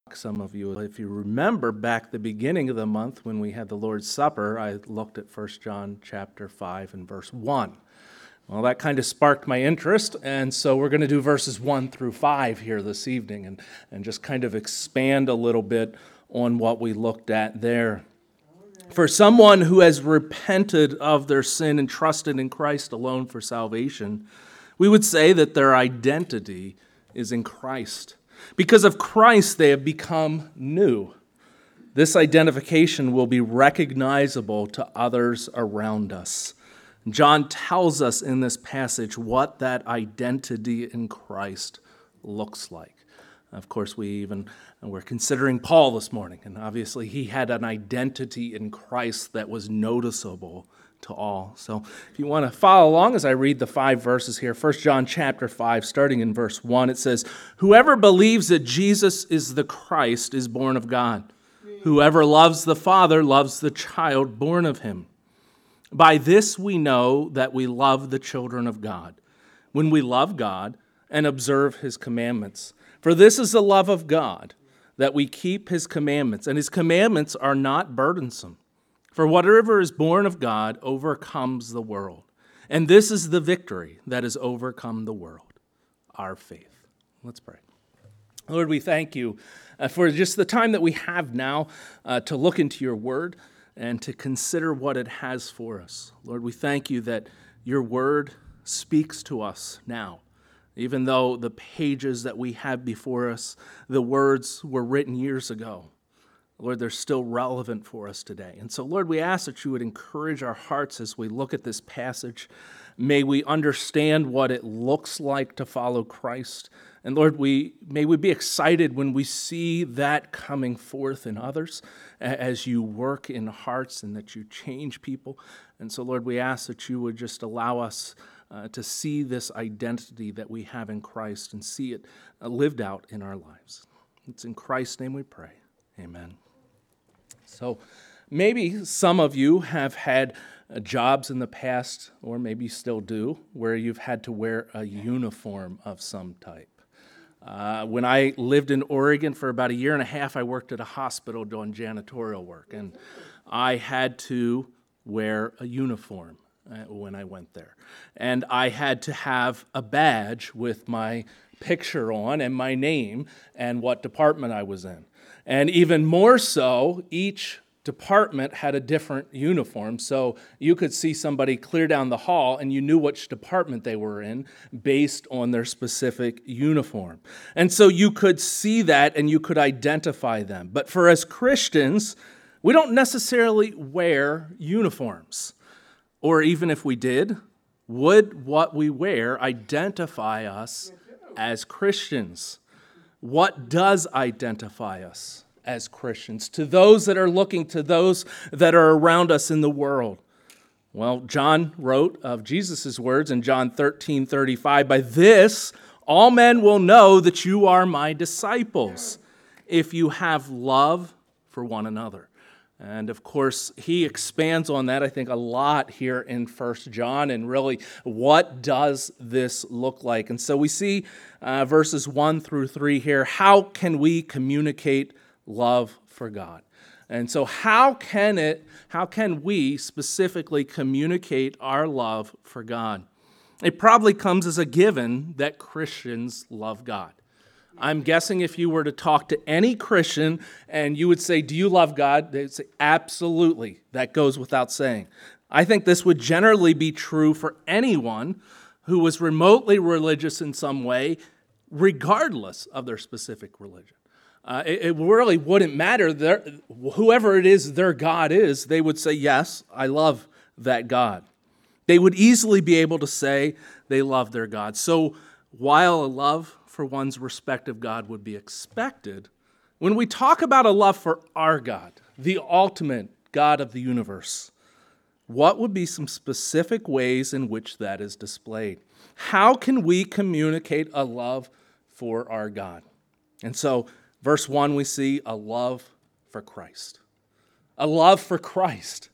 Some of you, if you remember back the beginning of the month when we had the Lord's Supper, I looked at 1 John chapter 5 and verse 1. Well, that kind of sparked my interest, and so we're going to do verses 1 through 5 here this evening and just kind of expand a little bit on what we looked at there. For someone who has repented of their sin and trusted in Christ alone for salvation, we would say that their identity is in Christ. Because of Christ, they have become new. This identification will be recognizable to others around us. John tells us in this passage what that identity in Christ looks like. Of course, we're considering Paul this morning, and obviously he had an identity in Christ that was noticeable to all. So if you want to follow along as I read the 5 verses here, 1 John chapter 5, starting in verse 1, it says, "Whoever believes that Jesus is the Christ is born of God. Whoever loves the Father loves the child born of him. By this we know that we love the children of God, when we love God and observe his commandments. For this is the love of God, that we keep his commandments, and his commandments are not burdensome. For whatever is born of God overcomes the world. And this is the victory that has overcome the world, our faith." Let's pray. Lord, we thank you for just the time that we have now to look into your word and to consider what it has for us. Lord, we thank you that your word speaks to us now. Even though the pages that we have before us, the words were written years ago, Lord, they're still relevant for us today. And so, Lord, we ask that you would encourage our hearts as we look at this passage. May we understand what it looks like to follow Christ. And Lord, may we be excited when we see that coming forth in others as you work in hearts and that you change people. And so, Lord, we ask that you would just allow us to see this identity that we have in Christ and see it lived out in our lives. It's in Christ's name we pray. Amen. So maybe some of you have had jobs in the past, or maybe still do, where you've had to wear a uniform of some type. When I lived in Oregon for about 1.5 years, I worked at a hospital doing janitorial work, and I had to wear a uniform when I went there. And I had to have a badge with my picture on and my name and what department I was in. And even more so, each department had a different uniform. So you could see somebody clear down the hall and you knew which department they were in based on their specific uniform. And so you could see that and you could identify them. But for us Christians, we don't necessarily wear uniforms. Or even if we did, would what we wear identify us as Christians? What does identify us as Christians? To those that are looking, to those that are around us in the world. Well, John wrote of Jesus' words in John 13:35, "By this all men will know that you are my disciples, if you have love for one another." And of course, he expands on that, I think, a lot here in 1 John, and really, what does this look like? And so we see verses 1 through 3 here. How can we communicate love for God? And so how can we specifically communicate our love for God? It probably comes as a given that Christians love God. I'm guessing if you were to talk to any Christian and you would say, "Do you love God?" They'd say, "Absolutely." That goes without saying. I think this would generally be true for anyone who was remotely religious in some way, regardless of their specific religion. It really wouldn't matter. Whoever it is their God is, they would say, "Yes, I love that God." They would easily be able to say they love their God. So while a love for one's respective God would be expected, when we talk about a love for our God, the ultimate God of the universe, what would be some specific ways in which that is displayed? How can we communicate a love for our God? And so, verse 1, we see a love for Christ. A love for Christ.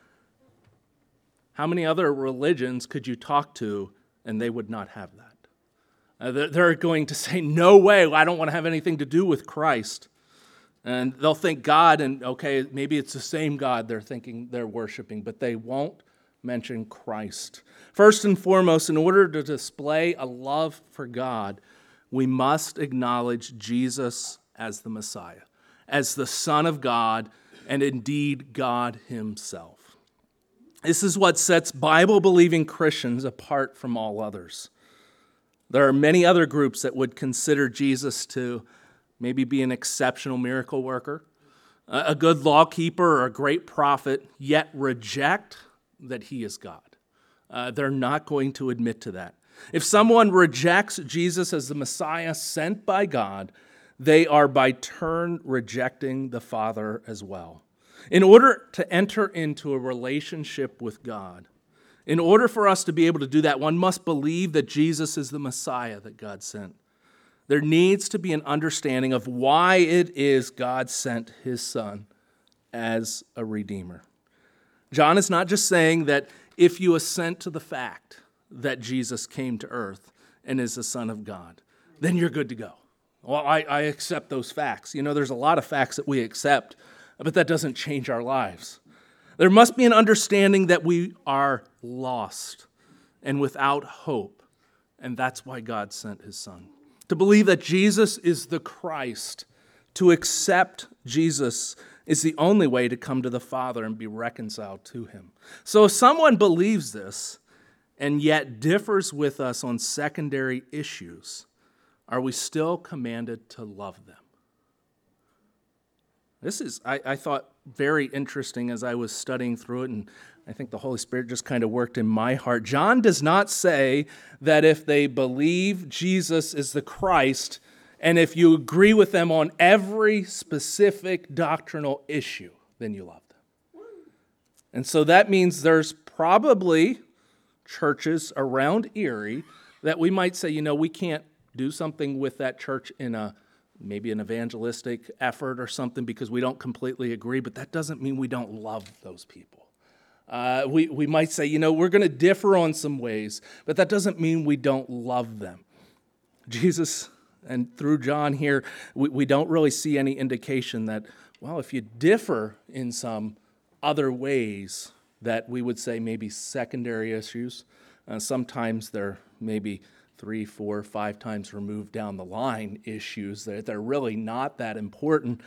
How many other religions could you talk to and they would not have that? They're going to say, "No way, I don't want to have anything to do with Christ." And they'll think God, and okay, maybe it's the same God they're thinking they're worshiping, but they won't mention Christ. First and foremost, in order to display a love for God, we must acknowledge Jesus as the Messiah, as the Son of God, and indeed God himself. This is what sets Bible-believing Christians apart from all others. There are many other groups that would consider Jesus to maybe be an exceptional miracle worker, a good lawkeeper, or a great prophet, yet reject that he is God. They're not going to admit to that. If someone rejects Jesus as the Messiah sent by God, they are by turn rejecting the Father as well. In order to enter into a relationship with God, in order for us to be able to do that, one must believe that Jesus is the Messiah that God sent. There needs to be an understanding of why it is God sent his Son as a Redeemer. John is not just saying that if you assent to the fact that Jesus came to earth and is the Son of God, then you're good to go. Well, I accept those facts. You know, there's a lot of facts that we accept, but that doesn't change our lives. There must be an understanding that we are lost and without hope, and that's why God sent his Son. To believe that Jesus is the Christ, to accept Jesus is the only way to come to the Father and be reconciled to him. So if someone believes this and yet differs with us on secondary issues, are we still commanded to love them? This is, I thought, very interesting as I was studying through it, and I think the Holy Spirit just kind of worked in my heart. John does not say that if they believe Jesus is the Christ, and if you agree with them on every specific doctrinal issue, then you love them. And so that means there's probably churches around Erie that we might say, you know, we can't do something with that church in maybe an evangelistic effort or something because we don't completely agree, but that doesn't mean we don't love those people. We might say, you know, we're going to differ on some ways, but that doesn't mean we don't love them. Jesus, and through John here, we don't really see any indication that, well, if you differ in some other ways that we would say maybe secondary issues, sometimes they're maybe 3, 4, 5 times removed down the line issues, they're really not that important.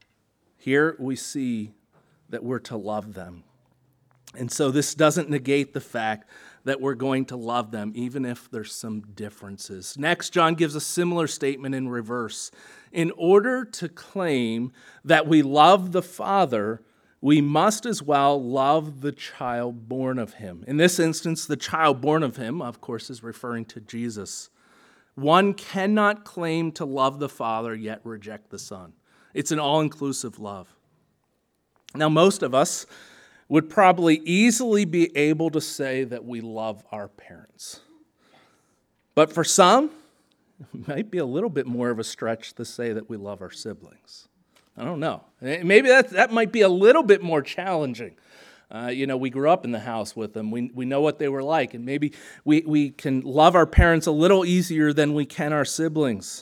Here we see that we're to love them. And so this doesn't negate the fact that we're going to love them, even if there's some differences. Next, John gives a similar statement in reverse. In order to claim that we love the Father, we must as well love the child born of him. In this instance, the child born of him, of course, is referring to Jesus. One cannot claim to love the Father yet reject the Son. It's an all-inclusive love. Now, most of us would probably easily be able to say that we love our parents. But for some, it might be a little bit more of a stretch to say that we love our siblings. I don't know. Maybe that might be a little bit more challenging. We grew up in the house with them. We know what they were like, and maybe we can love our parents a little easier than we can our siblings.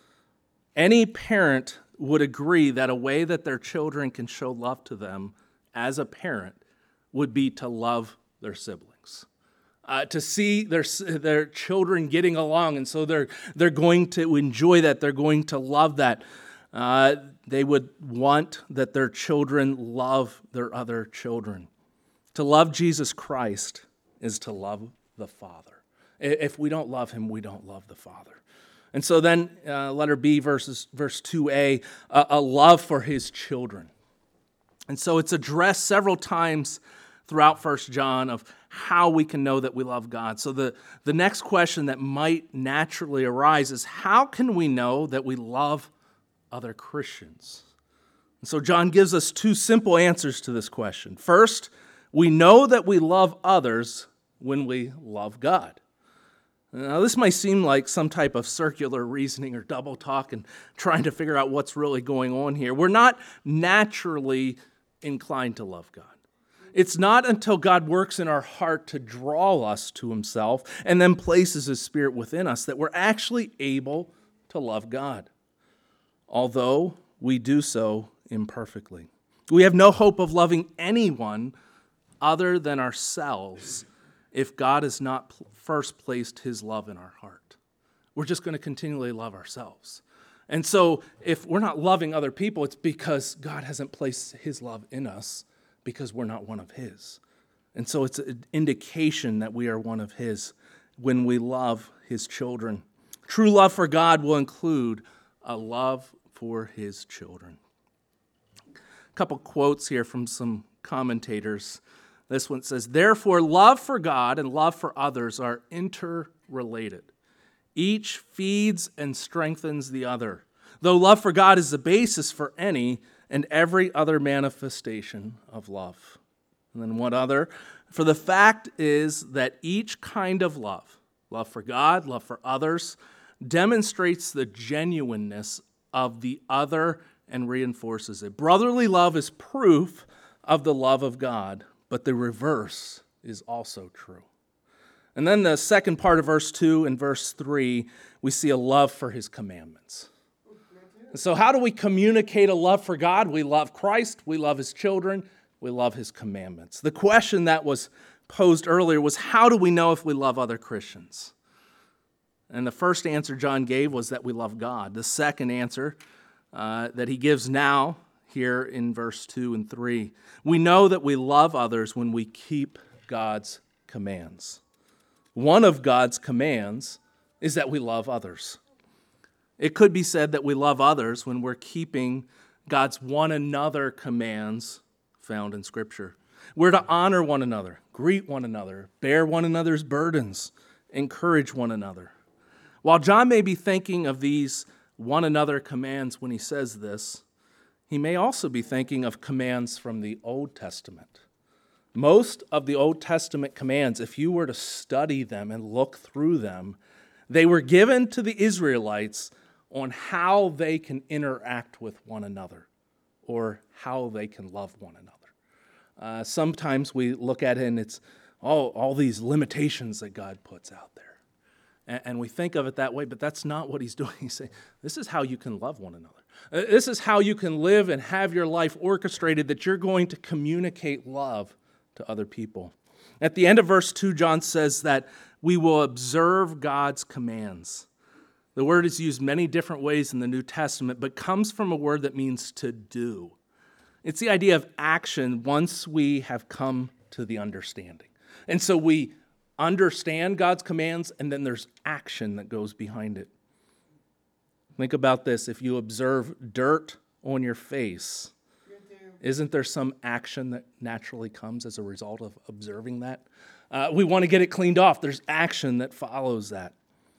Any parent would agree that a way that their children can show love to them as a parent would be to love their siblings, to see their children getting along, and so they're going to enjoy that. They're going to love that. They would want that their children love their other children. To love Jesus Christ is to love the Father. If we don't love him, we don't love the Father. And so then, letter B, verse 2a, a love for his children. And so it's addressed several times throughout 1 John of how we can know that we love God. So the next question that might naturally arise is, how can we know that we love other Christians? And so John gives us 2 simple answers to this question. First, we know that we love others when we love God. Now, this might seem like some type of circular reasoning or double talk and trying to figure out what's really going on here. We're not naturally inclined to love God. It's not until God works in our heart to draw us to himself and then places his Spirit within us that we're actually able to love God. Although we do so imperfectly. We have no hope of loving anyone other than ourselves if God has not first placed his love in our heart. We're just going to continually love ourselves. And so if we're not loving other people, it's because God hasn't placed his love in us because we're not one of his. And so it's an indication that we are one of his when we love his children. True love for God will include a love for his children. A couple quotes here from some commentators. This one says, "Therefore, love for God and love for others are interrelated. Each feeds and strengthens the other, though love for God is the basis for any and every other manifestation of love." And then what other? "For the fact is that each kind of love for God, love for others, demonstrates the genuineness of the other and reinforces it. Brotherly love is proof of the love of God, but the reverse is also true." And then the second part of verse 2 and verse 3, we see a love for his commandments. So how do we communicate a love for God? We love Christ, we love his children, we love his commandments. The question that was posed earlier was, how do we know if we love other Christians? And the first answer John gave was that we love God. The second answer that he gives now here in verse 2 and 3, we know that we love others when we keep God's commands. One of God's commands is that we love others. It could be said that we love others when we're keeping God's one another commands found in Scripture. We're to honor one another, greet one another, bear one another's burdens, encourage one another. While John may be thinking of these one another commands when he says this, he may also be thinking of commands from the Old Testament. Most of the Old Testament commands, if you were to study them and look through them, they were given to the Israelites on how they can interact with one another or how they can love one another. Sometimes we look at it and it's all these limitations that God puts out there. And we think of it that way, but that's not what he's doing. He's saying, this is how you can love one another. This is how you can live and have your life orchestrated, that you're going to communicate love to other people. At the end of verse 2, John says that we will observe God's commands. The word is used many different ways in the New Testament, but comes from a word that means to do. It's the idea of action once we have come to the understanding. And so we understand God's commands, and then there's action that goes behind it. Think about this. If you observe dirt on your face, isn't there some action that naturally comes as a result of observing that? We want to get it cleaned off. There's action that follows that.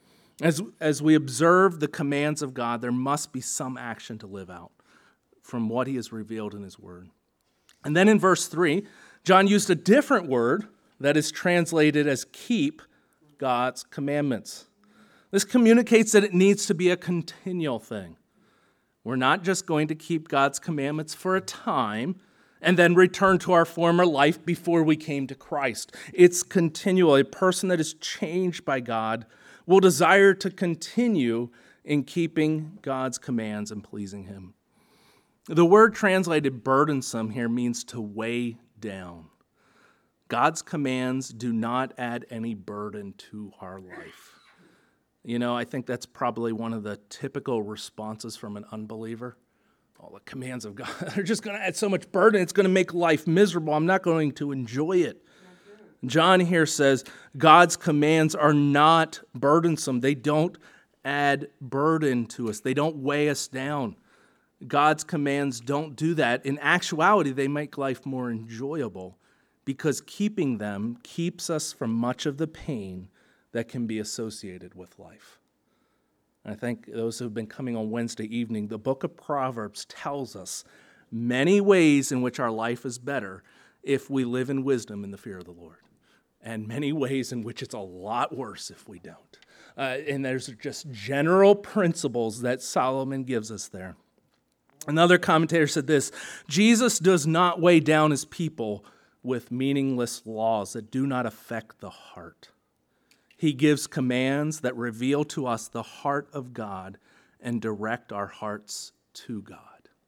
As we observe the commands of God, there must be some action to live out from what he has revealed in his word. And then in verse 3, John used a different word that is translated as keep God's commandments. This communicates that it needs to be a continual thing. We're not just going to keep God's commandments for a time and then return to our former life before we came to Christ. It's continual. A person that is changed by God will desire to continue in keeping God's commands and pleasing him. The word translated burdensome here means to weigh down. God's commands do not add any burden to our life. You know, I think that's probably one of the typical responses from an unbeliever. All the commands of God, they're just going to add so much burden. It's going to make life miserable. I'm not going to enjoy it. John here says God's commands are not burdensome. They don't add burden to us. They don't weigh us down. God's commands don't do that. In actuality, they make life more enjoyable because keeping them keeps us from much of the pain that can be associated with life. I think those who have been coming on Wednesday evening, the book of Proverbs tells us many ways in which our life is better if we live in wisdom and the fear of the Lord, and many ways in which it's a lot worse if we don't. And there's just general principles that Solomon gives us there. Another commentator said this: Jesus does not weigh down his people with meaningless laws that do not affect the heart. He gives commands that reveal to us the heart of God and direct our hearts to God.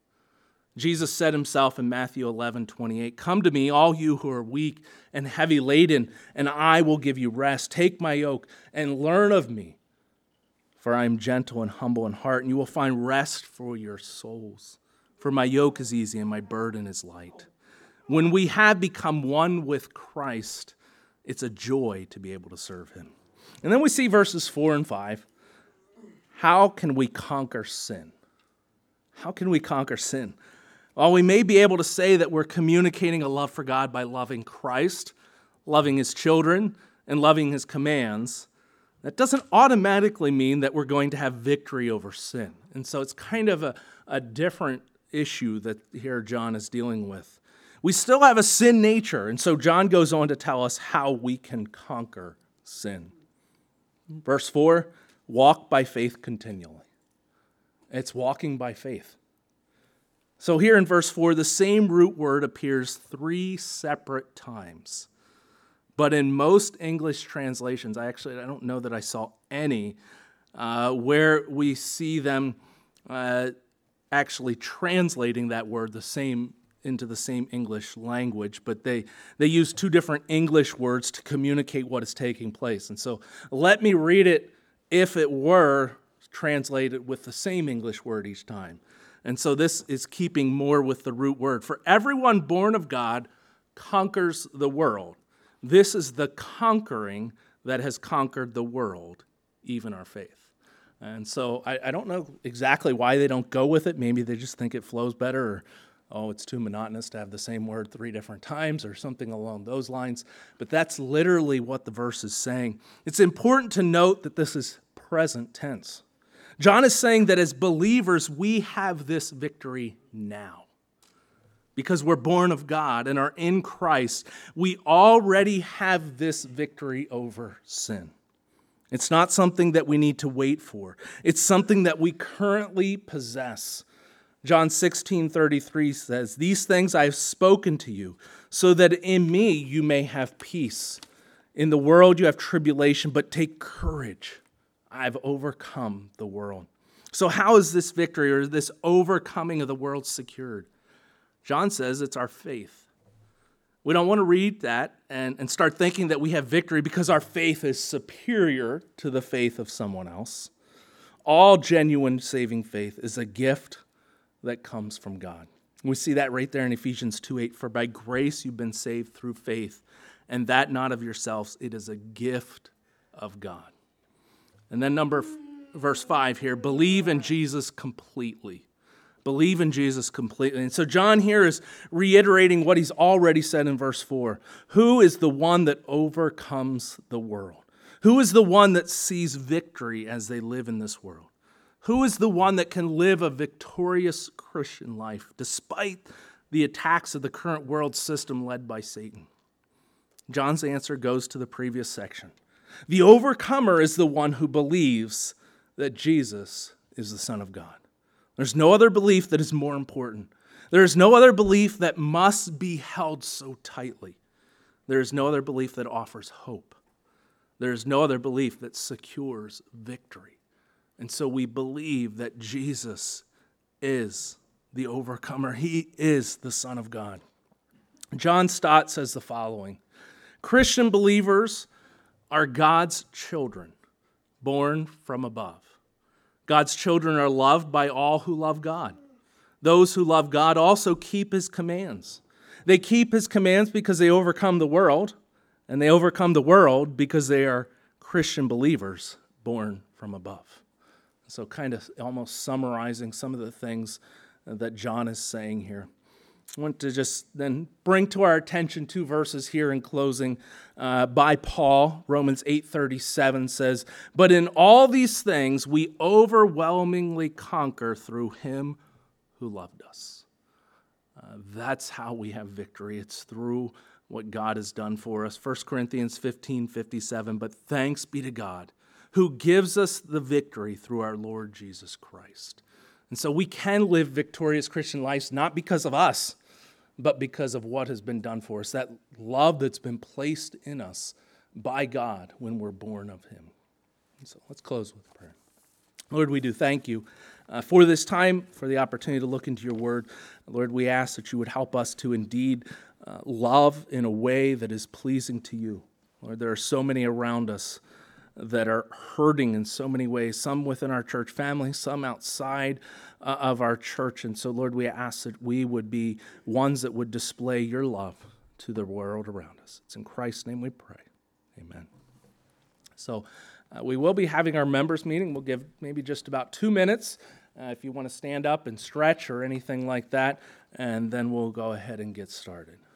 Jesus said himself in Matthew 11:28, "Come to me, all you who are weak and heavy laden, and I will give you rest. Take my yoke and learn of me, for I am gentle and humble in heart, and you will find rest for your souls. For my yoke is easy and my burden is light." When we have become one with Christ, it's a joy to be able to serve him. And then we see verses 4 and 5. How can we conquer sin? How can we conquer sin? While we may be able to say that we're communicating a love for God by loving Christ, loving his children, and loving his commands, that doesn't automatically mean that we're going to have victory over sin. And so it's kind of a different issue that here John is dealing with. We still have a sin nature, and so John goes on to tell us how we can conquer sin. Verse 4, walk by faith continually. It's walking by faith. So here in verse 4, the same root word appears 3 separate times. But in most English translations, I don't know that I saw any where we see them actually translating that word into the same English language, but they use 2 different English words to communicate what is taking place. And so let me read it if it were translated with the same English word each time. And so this is keeping more with the root word. For everyone born of God conquers the world. This is the conquering that has conquered the world, even our faith. And so I don't know exactly why they don't go with it. Maybe they just think it flows better, or, it's too monotonous to have the same word 3 different times, or something along those lines. But that's literally what the verse is saying. It's important to note that this is present tense. John is saying that as believers, we have this victory now. Because we're born of God and are in Christ, we already have this victory over sin. It's not something that we need to wait for. It's something that we currently possess. John 16:33 says, "These things I have spoken to you, so that in me you may have peace. In the world you have tribulation, but take courage. I've overcome the world." So how is this victory or this overcoming of the world secured? John says it's our faith. We don't want to read that and start thinking that we have victory because our faith is superior to the faith of someone else. All genuine saving faith is a gift that comes from God. We see that right there in Ephesians 2:8. "For by grace you've been saved through faith, and that not of yourselves, it is a gift of God." And then verse 5 here, believe in Jesus completely. Believe in Jesus completely. And so John here is reiterating what he's already said in verse 4. Who is the one that overcomes the world? Who is the one that sees victory as they live in this world? Who is the one that can live a victorious Christian life despite the attacks of the current world system led by Satan? John's answer goes to the previous section. The overcomer is the one who believes that Jesus is the Son of God. There's no other belief that is more important. There is no other belief that must be held so tightly. There is no other belief that offers hope. There is no other belief that secures victory. And so we believe that Jesus is the overcomer. He is the Son of God. John Stott says the following: Christian believers are God's children, born from above. God's children are loved by all who love God. Those who love God also keep his commands. They keep his commands because they overcome the world, and they overcome the world because they are Christian believers born from above. So kind of almost summarizing some of the things that John is saying here. I want to just then bring to our attention 2 verses here in closing by Paul. Romans 8:37 says, "But in all these things we overwhelmingly conquer through him who loved us." That's how we have victory. It's through what God has done for us. 1 Corinthians 15:57, "But thanks be to God who gives us the victory through our Lord Jesus Christ." And so we can live victorious Christian lives not because of us, but because of what has been done for us, that love that's been placed in us by God when we're born of him. And so let's close with prayer. Lord, we do thank you for this time, for the opportunity to look into your word. Lord, we ask that you would help us to indeed love in a way that is pleasing to you. Lord, there are so many around us that are hurting in so many ways, some within our church family, some outside of our church. And so, Lord, we ask that we would be ones that would display your love to the world around us. It's in Christ's name we pray. Amen. So we will be having our members meeting. We'll give maybe just about 2 minutes if you want to stand up and stretch or anything like that, and then we'll go ahead and get started.